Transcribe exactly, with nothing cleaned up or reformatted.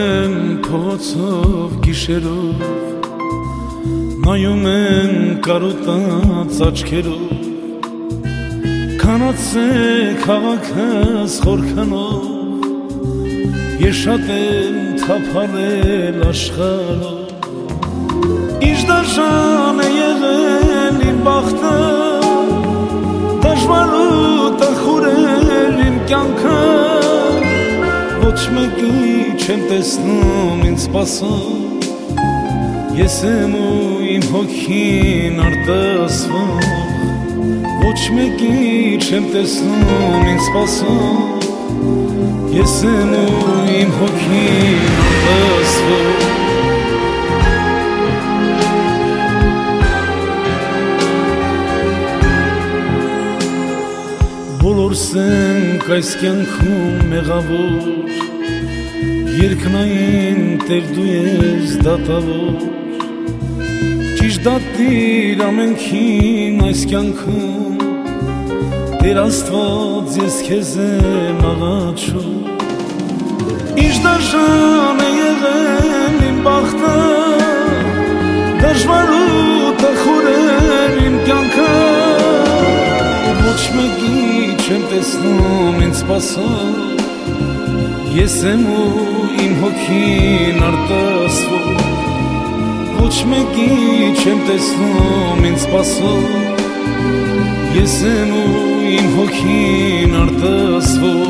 եմ փոցով գիշերով, նայում եմ կարոտած աչքերով, քանացե քաղաքս խորքանով, ես շատ եմ թափառել աշխարհով, ինչ դաժան է եղել իմ բախտը, դժվար ու տխուր էր իմ կյանքը, ոչ մեկի չեմ տեսնում ինձ սպասող, ես եմ ու իմ հոգին արտասվող, ոչ մեկի չեմ տեսնում ինձ սպասող, ես եմ ու իմ հոգին արտասվող։ Բոլորս ենք այս կյանքում մեղավոր, երկնային Տեր դու ես դատավոր, ճիշտ դատիր ամենքին այս կյանքում, Տեր Աստված ես քեզ եմ աղաչում, ինչ դաժան է եղել իմ բախտը, դժվար ու տխուր էր իմ կյանքը, ոչ մեկի չեմ տեսնում ինձ սպասող, ես եմ ու իմ հոգին արտասվող, ոչ մեկի չեմ տեսնում ինձ սպասող, ես եմ ու իմ հոգին արտասվող։